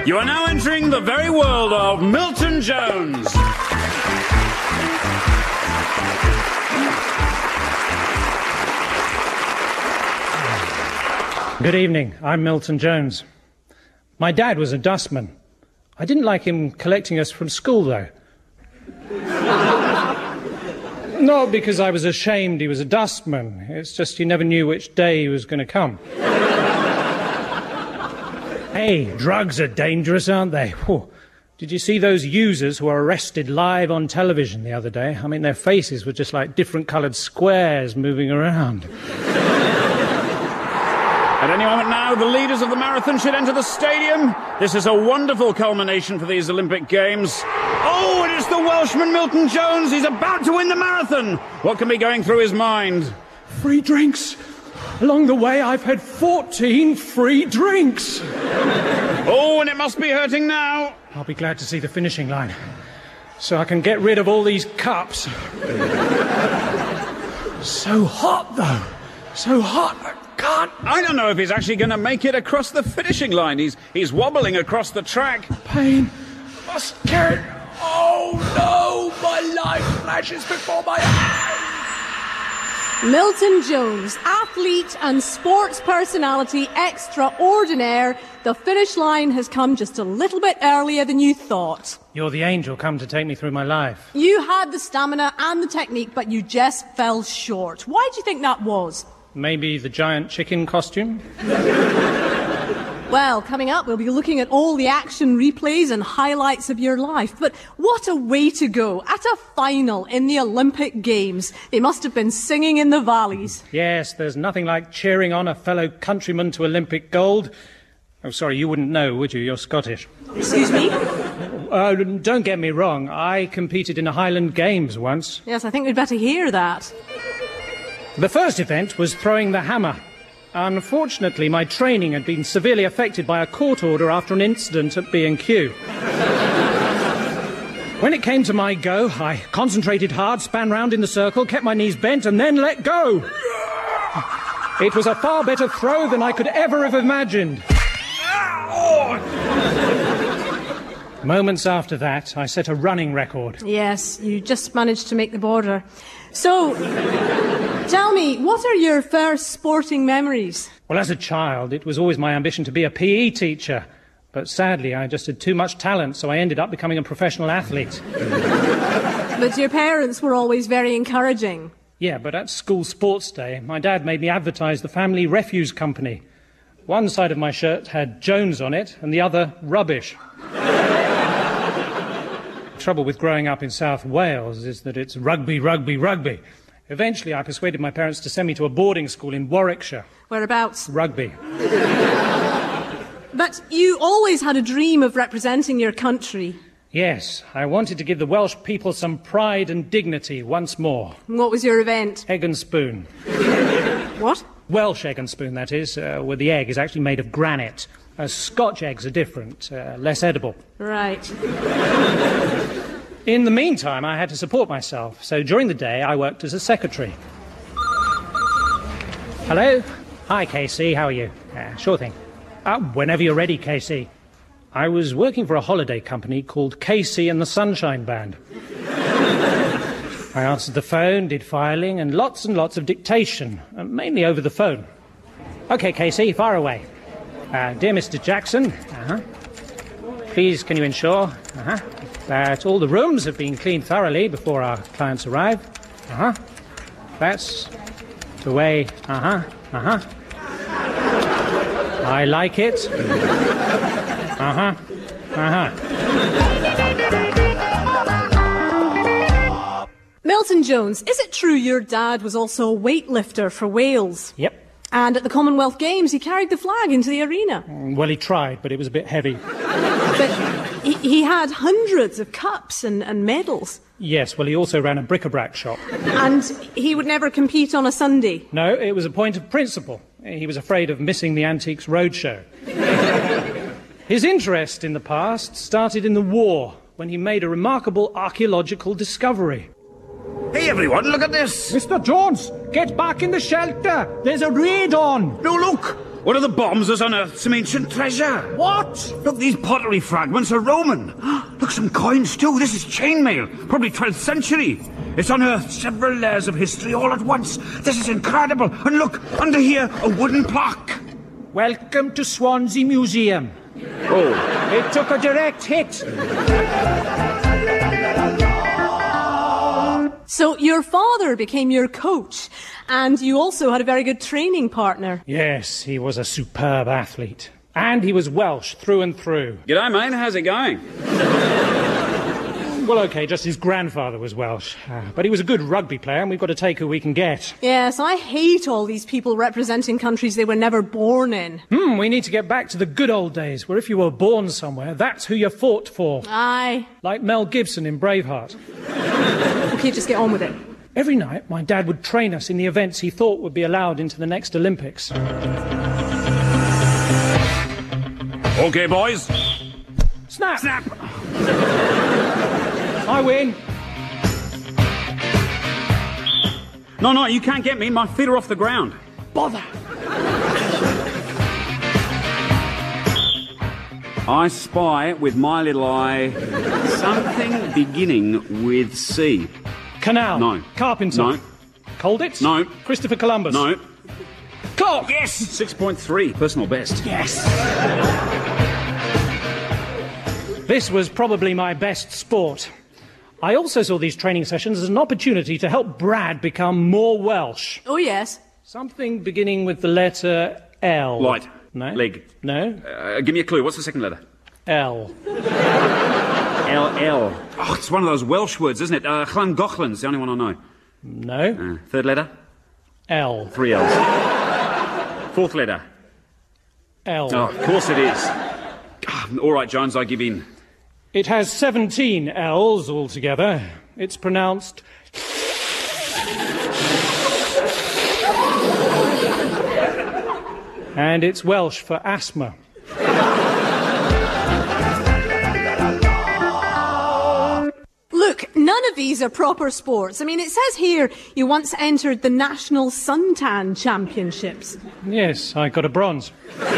You are now entering the very world of Milton Jones. Good evening, I'm Milton Jones. My dad was a dustman. I didn't like him collecting us from school, though. Not because I was ashamed he was a dustman. It's just you never knew which day he was going to come. Hey, drugs are dangerous, aren't they? Whew. Did you see those users who were arrested live on television the other day? I mean, their faces were just like different coloured squares moving around. At any moment now, the leaders of the marathon should enter the stadium. This is a wonderful culmination for these Olympic Games. Oh, it is the Welshman Milton Jones. He's about to win the marathon. What can be going through his mind? Free drinks. Along the way, I've had 14 free drinks. Oh, and it must be hurting now. I'll be glad to see the finishing line, so I can get rid of all these cups. So hot, though. So hot. I don't know if he's actually going to make it across the finishing line. He's wobbling across the track. Pain. Must carry. Oh, no. My life flashes before my eyes. Milton Jones, athlete and sports personality extraordinaire. The finish line has come just a little bit earlier than you thought. You're the angel come to take me through my life. You had the stamina and the technique, but you just fell short. Why do you think that was? Maybe the giant chicken costume? Well, coming up, we'll be looking at all the action replays and highlights of your life. But what a way to go. At a final in the Olympic Games. They must have been singing in the valleys. Yes, there's nothing like cheering on a fellow countryman to Olympic gold. Oh, sorry, you wouldn't know, would you? You're Scottish. Excuse me? Don't get me wrong. I competed in the Highland Games once. Yes, I think we'd better hear that. The first event was throwing the hammer. Unfortunately, my training had been severely affected by a court order after an incident at B&Q. When it came to my go, I concentrated hard, span round in the circle, kept my knees bent, and then let go. It was a far better throw than I could ever have imagined. Moments after that, I set a running record. Yes, you just managed to make the border. So, tell me, what are your first sporting memories? Well, as a child, it was always my ambition to be a PE teacher. But sadly, I just had too much talent, so I ended up becoming a professional athlete. But your parents were always very encouraging. Yeah, but at school sports day, my dad made me advertise the family refuse company. One side of my shirt had Jones on it, and the other, rubbish. The trouble with growing up in South Wales is that it's rugby, rugby, rugby. Eventually, I persuaded my parents to send me to a boarding school in Warwickshire. Whereabouts? Rugby. But you always had a dream of representing your country. Yes, I wanted to give the Welsh people some pride and dignity once more. What was your event? Egg and spoon. What? Welsh egg and spoon, that is, where the egg is actually made of granite. Scotch eggs are different, less edible. Right. In the meantime, I had to support myself, so during the day I worked as a secretary. Hello? Hi, Casey, how are you? Sure thing. Whenever you're ready, Casey. I was working for a holiday company called Casey and the Sunshine Band. I answered the phone, did filing, and lots of dictation, mainly over the phone. OK, Casey, fire away. Dear Mr. Jackson, please can you ensure that all the rooms have been cleaned thoroughly before our clients arrive? That's the way, I like it. Milton Jones, is it true your dad was also a weightlifter for Wales? Yep. And at the Commonwealth Games, he carried the flag into the arena. Well, he tried, but it was a bit heavy. But he had hundreds of cups and medals. Yes, well, he also ran a bric-a-brac shop. And he would never compete on a Sunday? No, it was a point of principle. He was afraid of missing the Antiques Roadshow. His interest in the past started in the war, when he made a remarkable archaeological discovery. Hey, everyone, look at this. Mr. Jones, get back in the shelter. There's a raid on. No, look. One of the bombs has unearthed some ancient treasure. What? Look, these pottery fragments are Roman. Look, some coins, too. This is chainmail, probably 12th century. It's unearthed several layers of history all at once. This is incredible. And look, under here, a wooden plaque. Welcome to Swansea Museum. Oh. It took a direct hit. So your father became your coach, and you also had a very good training partner. Yes, he was a superb athlete. And he was Welsh through and through. G'day, mate. How's it going? Well, OK, just his grandfather was Welsh. But he was a good rugby player, and we've got to take who we can get. Yes, I hate all these people representing countries they were never born in. We need to get back to the good old days, where if you were born somewhere, that's who you fought for. Aye. Like Mel Gibson in Braveheart. OK, just get on with it. Every night, my dad would train us in the events he thought would be allowed into the next Olympics. OK, boys. Snap! Snap! I win. No, you can't get me. My feet are off the ground. Bother. I spy with my little eye something beginning with C. Canal. No. Carpenter. No. Colditz? No. Christopher Columbus? No. Clock! Yes! 6.3, personal best. Yes! This was probably my best sport. I also saw these training sessions as an opportunity to help Brad become more Welsh. Oh, yes. Something beginning with the letter L. Light. No. Leg. No. Give me a clue. What's the second letter? L. L. Oh, it's one of those Welsh words, isn't it? Llangollen's the only one I know. No. Third letter? L. 3 L's. Fourth letter? L. Oh, of course it is. All right, Jones, I give in. It has 17 L's altogether. It's pronounced... and it's Welsh for asthma. Look, none of these are proper sports. I mean, it says here you once entered the National Suntan Championships. Yes, I got a bronze.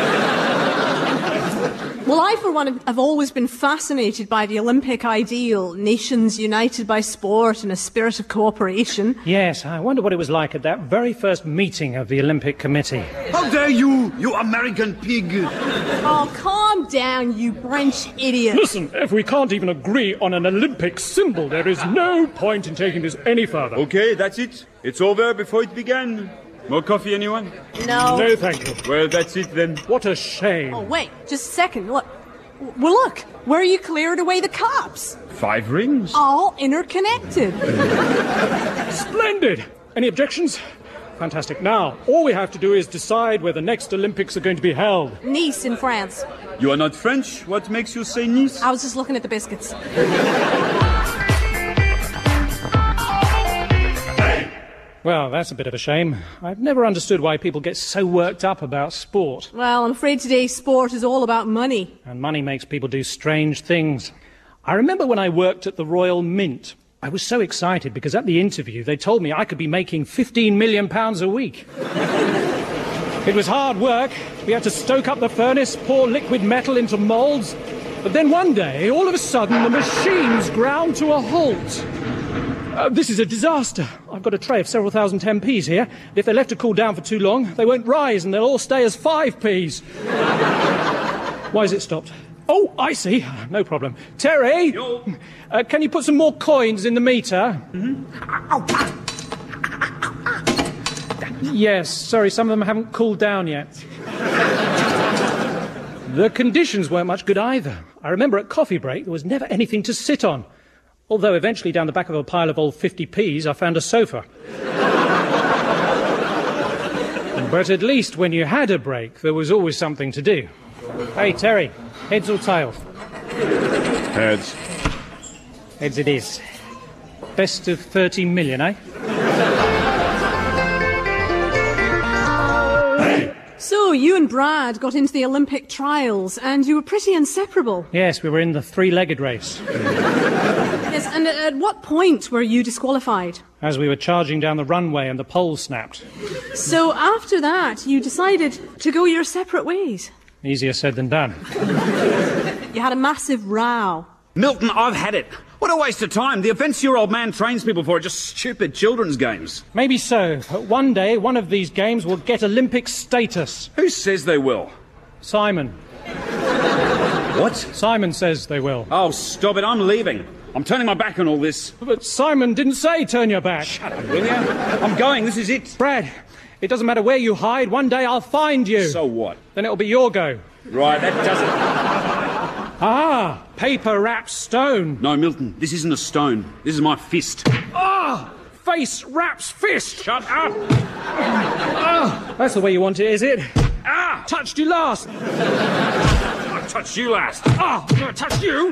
Well, I, for one, have always been fascinated by the Olympic ideal, nations united by sport and a spirit of cooperation. Yes, I wonder what it was like at that very first meeting of the Olympic Committee. How dare you, you American pig! Oh, calm down, you French idiot. Listen, if we can't even agree on an Olympic symbol, there is no point in taking this any further. Okay, that's it. It's over before it began. More coffee, anyone? No. No, thank you. Well, that's it then. What a shame. Oh, wait, just a second. Look. Well, look, where you cleared away the cups. 5 rings. All interconnected. Splendid. Any objections? Fantastic. Now, all we have to do is decide where the next Olympics are going to be held. Nice in France. You are not French? What makes you say Nice? I was just looking at the biscuits. Well, that's a bit of a shame. I've never understood why people get so worked up about sport. Well, I'm afraid today's sport is all about money. And money makes people do strange things. I remember when I worked at the Royal Mint. I was so excited because at the interview they told me I could be making £15 million a week. It was hard work. We had to stoke up the furnace, pour liquid metal into moulds. But then one day, all of a sudden, the machines ground to a halt. This is a disaster. I've got a tray of several thousand 10p's here. If they're left to cool down for too long, they won't rise and they'll all stay as 5p's. Why is it stopped? Oh, I see. No problem. Terry, can you put some more coins in the meter? Yes, sorry, some of them haven't cooled down yet. The conditions weren't much good either. I remember at coffee break there was never anything to sit on. Although eventually down the back of a pile of old 50p's I found a sofa. But at least when you had a break, there was always something to do. Hey, Terry, heads or tails? Heads. Heads it is. Best of 30 million, eh? So, you and Brad got into the Olympic trials, and you were pretty inseparable. Yes, we were in the three-legged race. Yes, And at what point were you disqualified? As we were charging down the runway and the pole snapped. So after that, you decided to go your separate ways. Easier said than done. You had a massive row. Milton, I've had it. What a waste of time. The events your old man trains people for are just stupid children's games. Maybe so, but one day one of these games will get Olympic status. Who says they will? Simon. What? Simon says they will. Oh, stop it. I'm leaving. I'm turning my back on all this. But Simon didn't say turn your back. Shut up, will you? I'm going. This is it. Brad, it doesn't matter where you hide. One day I'll find you. So what? Then it'll be your go. Right, that doesn't... Ah, paper wraps stone. No, Milton, this isn't a stone. This is my fist. Ah, face wraps fist. Shut up! Ah, that's the way you want it, is it? Ah! Touched you last. I touched you last. Ah, I touched you.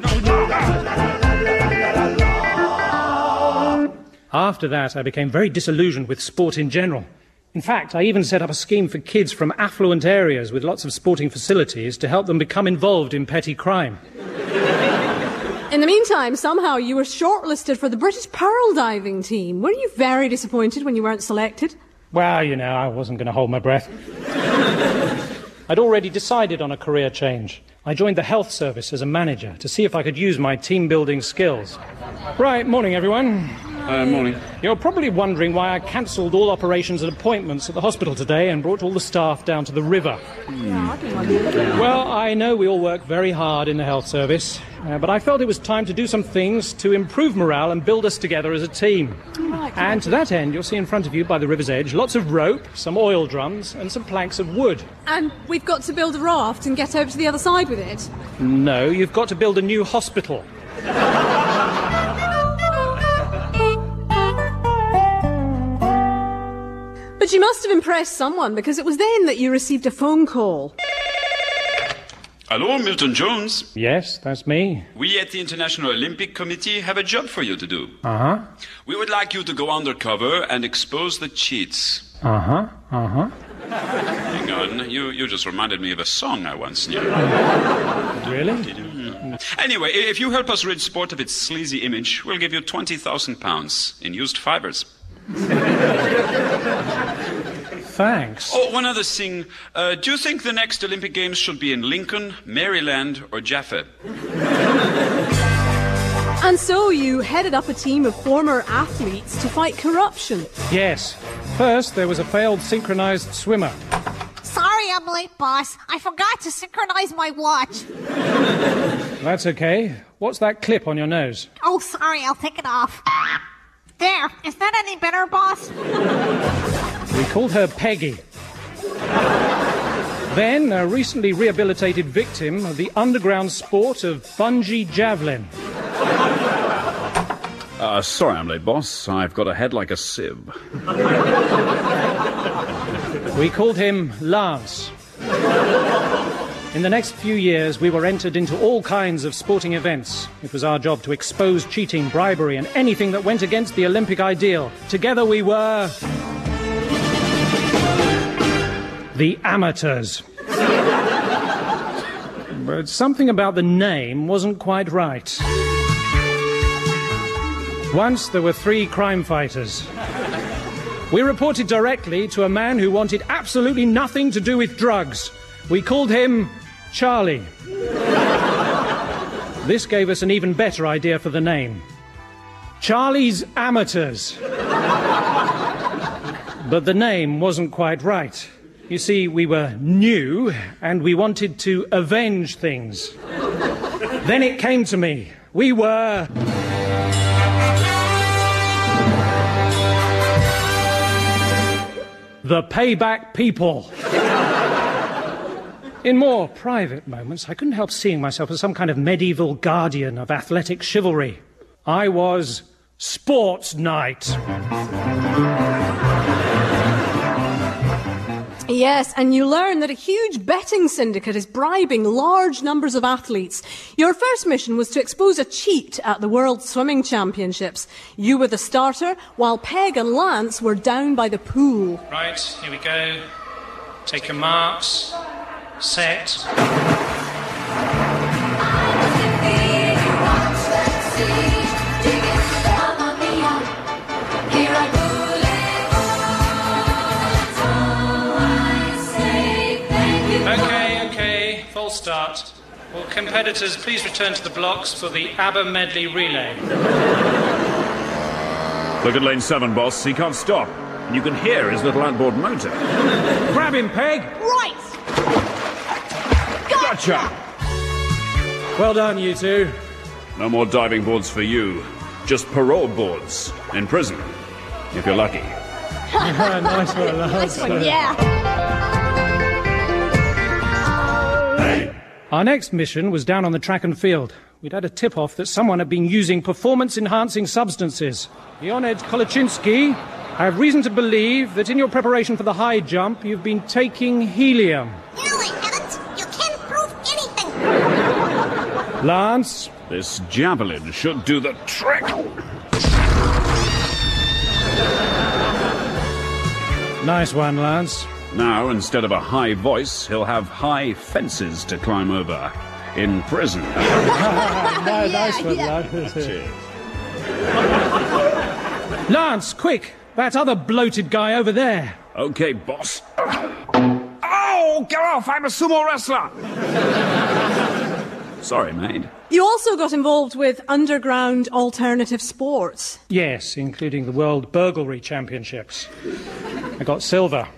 After that, I became very disillusioned with sport in general. In fact, I even set up a scheme for kids from affluent areas with lots of sporting facilities to help them become involved in petty crime. In the meantime, somehow you were shortlisted for the British pearl diving team. Were you very disappointed when you weren't selected? Well, you know, I wasn't going to hold my breath. I'd already decided on a career change. I joined the health service as a manager to see if I could use my team-building skills. Right, morning, everyone. Morning. You're probably wondering why I cancelled all operations and appointments at the hospital today and brought all the staff down to the river. Well, I know we all work very hard in the health service, but I felt it was time to do some things to improve morale and build us together as a team. And to that end, you'll see in front of you by the river's edge lots of rope, some oil drums and some planks of wood. And we've got to build a raft and get over to the other side with it? No, you've got to build a new hospital. But you must have impressed someone, because it was then that you received a phone call. Hello, Milton Jones. Yes, that's me. We at the International Olympic Committee have a job for you to do. Uh-huh. We would like you to go undercover and expose the cheats. Uh-huh. Uh-huh. Hang on, you just reminded me of a song I once knew. Really? Anyway, if you help us rid sport of its sleazy image, we'll give you £20,000 in used fibres. Thanks. Oh, one other thing. Do you think the next Olympic Games should be in Lincoln, Maryland, or Jaffa? And so you headed up a team of former athletes to fight corruption. Yes. First, there was a failed synchronized swimmer. Sorry I'm late, boss. I forgot to synchronize my watch. That's okay. What's that clip on your nose? Oh, sorry, I'll take it off. There, is that any better, boss? We called her Peggy. Then, a recently rehabilitated victim of the underground sport of bungee javelin. Sorry I'm late, boss. I've got a head like a sieve. We called him Lance. In the next few years, we were entered into all kinds of sporting events. It was our job to expose cheating, bribery, and anything that went against the Olympic ideal. Together we were... the amateurs. But something about the name wasn't quite right. Once there were 3 crime fighters. We reported directly to a man who wanted absolutely nothing to do with drugs. We called him Charlie. This gave us an even better idea for the name. Charlie's Amateurs. But the name wasn't quite right. You see, we were new and we wanted to avenge things. Then it came to me. We were... the Payback People. In more private moments, I couldn't help seeing myself as some kind of medieval guardian of athletic chivalry. I was Sports Night. Yes, and you learn that a huge betting syndicate is bribing large numbers of athletes. Your first mission was to expose a cheat at the World Swimming Championships. You were the starter, while Peg and Lance were down by the pool. Right, here we go. Take your marks. Set. I was the baby, watch that sea, digging Okay, false start. Will competitors please return to the blocks for the ABBA medley relay? Look at lane 7, boss. He can't stop. And you can hear his little outboard motor. Grab him, Peg! Right! Gotcha! Well done, you two. No more diving boards for you. Just parole boards. In prison. If you're lucky. Nice one, Lance. Nice one, yeah. Our next mission was down on the track and field. We'd had a tip-off that someone had been using performance-enhancing substances. Leonid Kolochinsky, I have reason to believe that in your preparation for the high jump, you've been taking helium. No, I haven't. You can't prove anything. Lance? This javelin should do the trick. Nice one, Lance. Now, instead of a high voice, he'll have high fences to climb over. In prison. Nice one, Lance. Cheers. Lance, quick! That other bloated guy over there. Okay, boss. Oh, get off! I'm a sumo wrestler! Sorry, mate. You also got involved with underground alternative sports. Yes, including the World Burglary Championships. I got silver.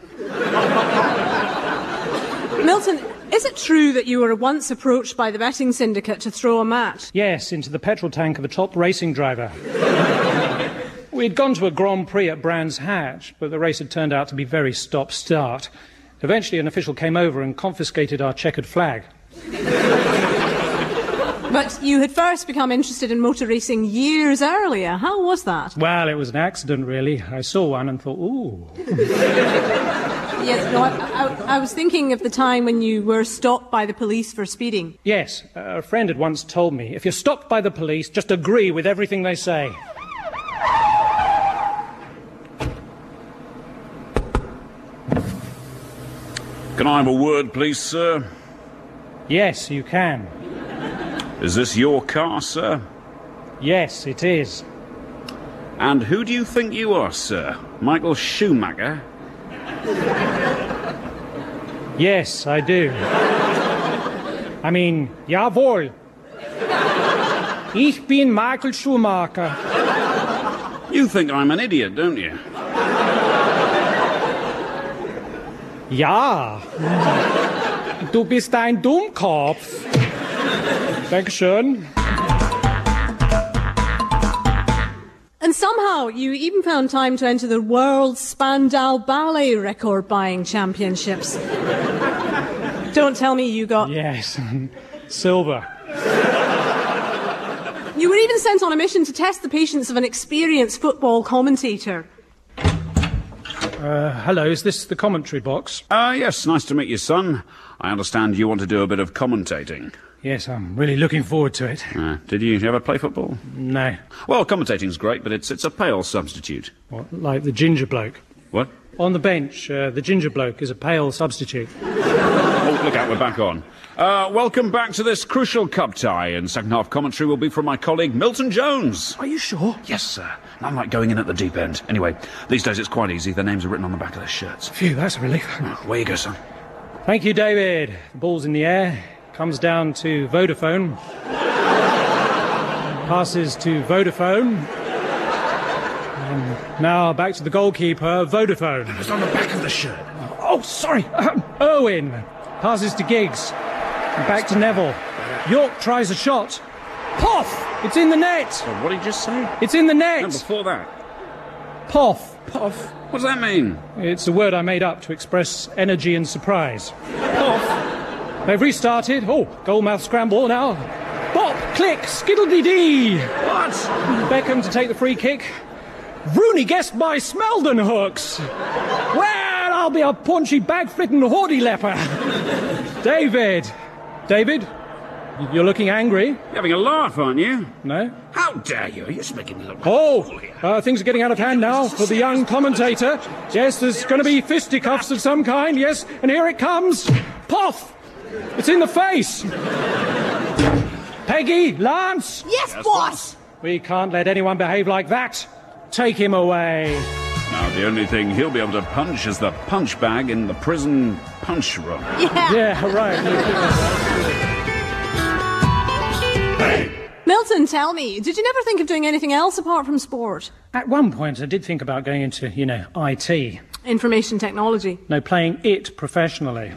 Milton, is it true that you were once approached by the betting syndicate to throw a match? Yes, into the petrol tank of a top racing driver. We'd gone to a Grand Prix at Brands Hatch, but the race had turned out to be very stop-start. Eventually, an official came over and confiscated our checkered flag. But you had first become interested in motor racing years earlier. How was that? Well, it was an accident, really. I saw one and thought, ooh. Yes, no, I was thinking of the time when you were stopped by the police for speeding. Yes, a friend had once told me, if you're stopped by the police, just agree with everything they say. Can I have a word, please, sir? Yes, you can. Is this your car, sir? Yes, it is. And who do you think you are, sir? Michael Schumacher? Yes, I do. I mean, jawohl. Ich bin Michael Schumacher. You think I'm an idiot, don't you? Ja. Du bist ein Dummkopf. Dankeschön. And somehow you even found time to enter the World Spandau Ballet record-buying championships. Don't tell me you got... Yes, silver. You were even sent on a mission to test the patience of an experienced football commentator. Hello, is this the commentary box? Yes, nice to meet you, son. I understand you want to do a bit of commentating. Yes, I'm really looking forward to it. Did you ever play football? No. Well, commentating's great, but it's a pale substitute. What, like the ginger bloke? What? On the bench, the ginger bloke is a pale substitute. Oh, look out, we're back on. Welcome back to this crucial cup tie, and second half commentary will be from my colleague Milton Jones. Are you sure? Yes, sir. I'm like going in at the deep end. Anyway, these days it's quite easy. Their names are written on the back of their shirts. Phew, that's a relief. Where you go, son? Thank you, David. The ball's in the air. Comes down to Vodafone. Passes to Vodafone. And now back to the goalkeeper, Vodafone. It's on the back of the shirt. Oh, sorry. Owen. Passes to Giggs. And back to Neville. York tries a shot. Poff! It's in the net. So what did you just say? It's in the net. And before that? Poff. Poff? What does that mean? It's a word I made up to express energy and surprise. Poff. They've restarted. Oh, goalmouth scramble now. Bop, click, skiddle-dee-dee. What? Beckham to take the free kick. Rooney guessed by Smeldon hooks. Well, I'll be a paunchy bag-flitting hordy leper. David, you're looking angry. You're having a laugh, aren't you? No? How dare you? You're just making me look... Things are getting out of hand now for the young commentator. Yes, there's going to be fisticuffs of some kind, yes, and here it comes. Poff! It's in the face! Peggy, Lance! Yes, boss! We can't let anyone behave like that. Take him away. Now, the only thing he'll be able to punch is the punch bag in the prison punch room. Yeah, right. Milton, tell me, did you never think of doing anything else apart from sport? At one point, I did think about going into, IT. Information technology. No, playing it professionally.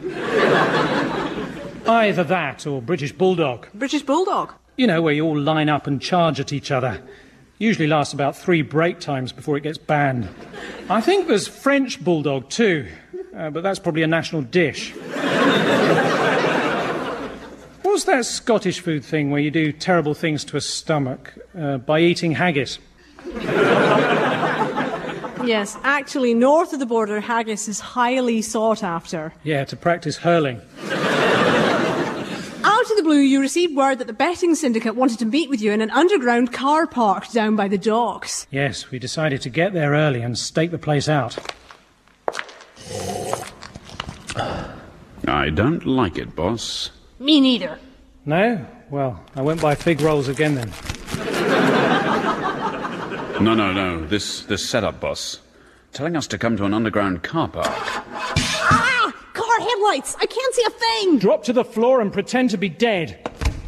Either that or British Bulldog. British Bulldog? You know, where you all line up and charge at each other. Usually lasts about 3 break times before it gets banned. I think there's French Bulldog too, but that's probably a national dish. What's that Scottish food thing where you do terrible things to a stomach by eating haggis? Yes, actually, north of the border, haggis is highly sought after. Yeah, to practice hurling. Out of the blue, you received word that the betting syndicate wanted to meet with you in an underground car park down by the docks. Yes, we decided to get there early and stake the place out. I don't like it, boss. Me neither. No? Well, I won't buy fig rolls again then. No. This setup, boss. Telling us to come to an underground car park. Ah! Car headlights! I can't see a thing! Drop to the floor and pretend to be dead.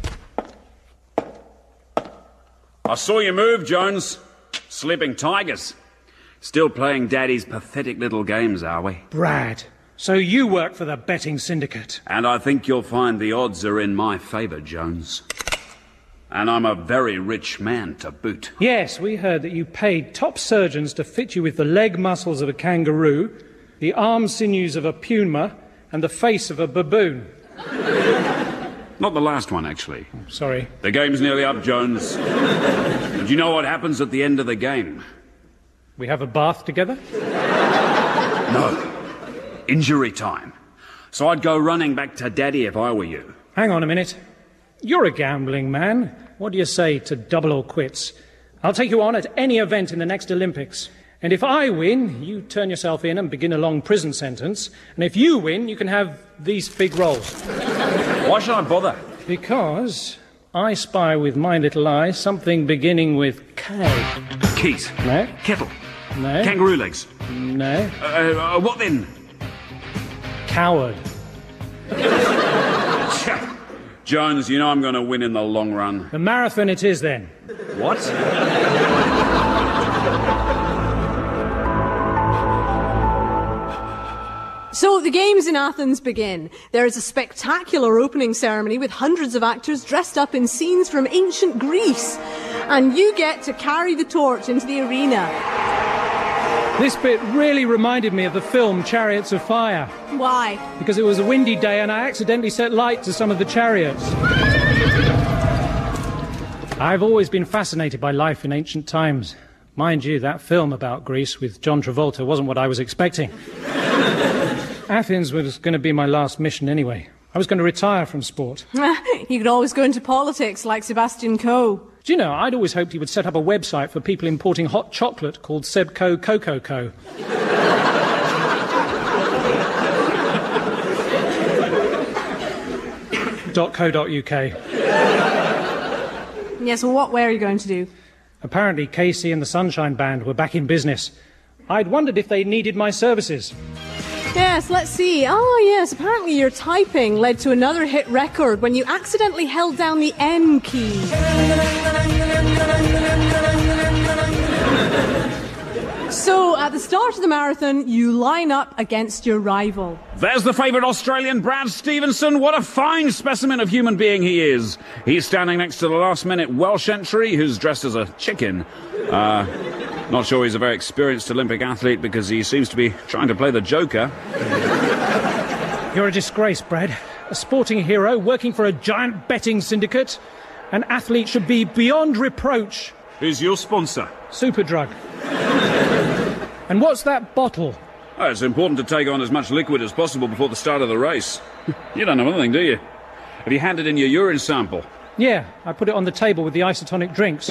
I saw you move, Jones. Sleeping tigers. Still playing Daddy's pathetic little games, are we? Brad, so you work for the betting syndicate. And I think you'll find the odds are in my favour, Jones. And I'm a very rich man to boot. Yes, we heard that you paid top surgeons to fit you with the leg muscles of a kangaroo, the arm sinews of a puma, and the face of a baboon. Not the last one, actually. Sorry. The game's nearly up, Jones. And you know what happens at the end of the game? We have a bath together? No. Injury time. So I'd go running back to Daddy if I were you. Hang on a minute. You're a gambling man. What do you say to double or quits? I'll take you on at any event in the next Olympics. And if I win, you turn yourself in and begin a long prison sentence. And if you win, you can have these big rolls. Why should I bother? Because I spy with my little eye something beginning with K. Keys. No? Kettle. No? Kangaroo legs. No? What then? Coward. Jones, you know I'm going to win in the long run. The marathon it is, then. What? So the games in Athens begin. There is a spectacular opening ceremony with hundreds of actors dressed up in scenes from ancient Greece. And you get to carry the torch into the arena. This bit really reminded me of the film Chariots of Fire. Why? Because it was a windy day and I accidentally set light to some of the chariots. I've always been fascinated by life in ancient times. Mind you, that film about Greece with John Travolta wasn't what I was expecting. Athens was going to be my last mission anyway. I was going to retire from sport. You could always go into politics like Sebastian Coe. Do you know, I'd always hoped he would set up a website for people importing hot chocolate called Sebco Cocoa Co. .co.uk. Yes, well, what were you going to do? Apparently, Casey and the Sunshine Band were back in business. I'd wondered if they needed my services. Yes, let's see. Oh, yes, apparently your typing led to another hit record when you accidentally held down the N key. So, at the start of the marathon, you line up against your rival. There's the favourite Australian, Brad Stevenson. What a fine specimen of human being he is. He's standing next to the last-minute Welsh entry, who's dressed as a chicken. Not sure he's a very experienced Olympic athlete because he seems to be trying to play the Joker. You're a disgrace, Brad. A sporting hero working for a giant betting syndicate. An athlete should be beyond reproach. Who's your sponsor? Superdrug. And what's that bottle? Oh, it's important to take on as much liquid as possible before the start of the race. You don't know anything, do you? Have you handed in your urine sample? Yeah, I put it on the table with the isotonic drinks.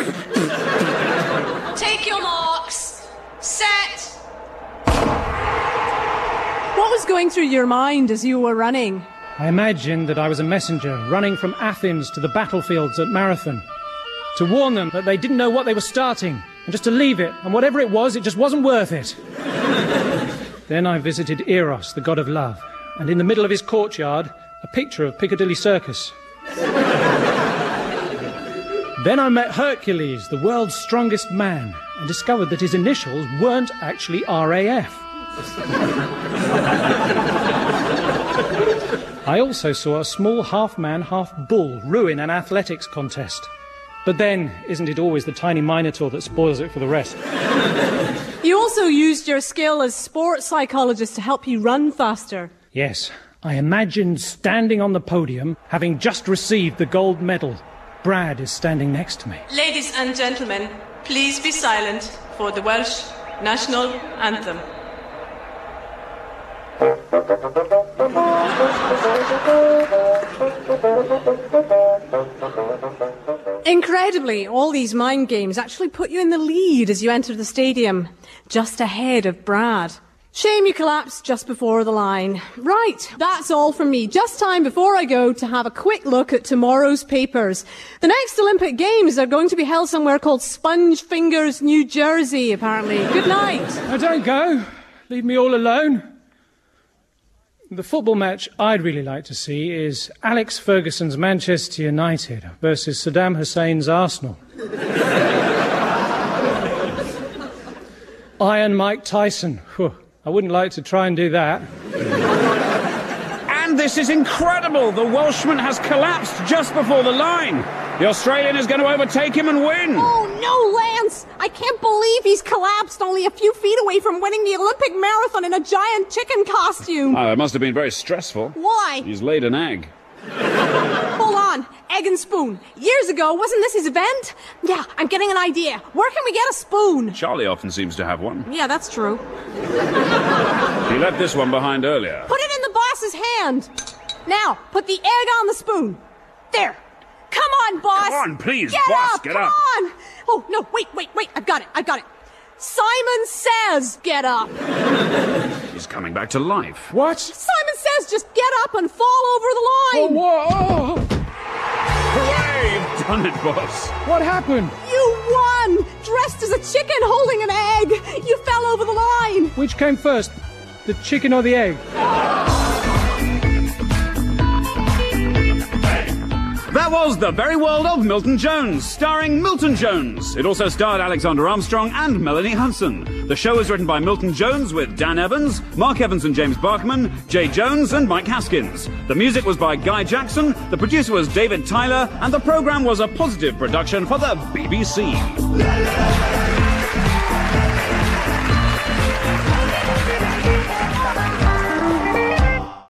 Take your marks. Set. What was going through your mind as you were running? I imagined that I was a messenger running from Athens to the battlefields at Marathon to warn them that they didn't know what they were starting and just to leave it, and whatever it was, it just wasn't worth it. Then I visited Eros, the god of love, and in the middle of his courtyard, a picture of Piccadilly Circus. Then I met Hercules, the world's strongest man, and discovered that his initials weren't actually RAF. I also saw a small half-man, half-bull ruin an athletics contest. But then, isn't it always the tiny Minotaur that spoils it for the rest? You also used your skill as sports psychologist to help you run faster. Yes, I imagined standing on the podium, having just received the gold medal. Brad is standing next to me. Ladies and gentlemen, please be silent for the Welsh National Anthem. Incredibly, all these mind games actually put you in the lead as you entered the stadium, just ahead of Brad. Shame you collapsed just before the line. Right, that's all from me. Just time before I go to have a quick look at tomorrow's papers. The next Olympic Games are going to be held somewhere called Sponge Fingers, New Jersey, apparently. Good night. Oh, don't go. Leave me all alone. The football match I'd really like to see is Alex Ferguson's Manchester United versus Saddam Hussein's Arsenal. Iron Mike Tyson. Whew. I wouldn't like to try and do that. And this is incredible! The Welshman has collapsed just before the line. The Australian is going to overtake him and win. Oh, no, Lance! I can't believe he's collapsed only a few feet away from winning the Olympic marathon in a giant chicken costume. Oh, it must have been very stressful. Why? He's laid an egg. Hold on. Egg and spoon. Years ago, wasn't this his event? Yeah, I'm getting an idea. Where can we get a spoon? Charlie often seems to have one. Yeah, that's true. He left this one behind earlier. Put it in the boss's hand. Now, put the egg on the spoon. There. Come on, boss. Come on, please, get boss, up. get Come up. on. Oh, no, wait. I've got it. Simon Says, get up. He's coming back to life. What? Simon Says, just get up and fall over the line. Oh, whoa. Hooray! You've done it, boss. What happened? You won! Dressed as a chicken holding an egg. You fell over the line. Which came first, the chicken or the egg? That was The Very World of Milton Jones, starring Milton Jones. It also starred Alexander Armstrong and Melanie Hudson. The show was written by Milton Jones with Dan Evans, Mark Evans and James Barkman, Jay Jones and Mike Haskins. The music was by Guy Jackson, the producer was David Tyler, and the programme was a Positive production for the BBC.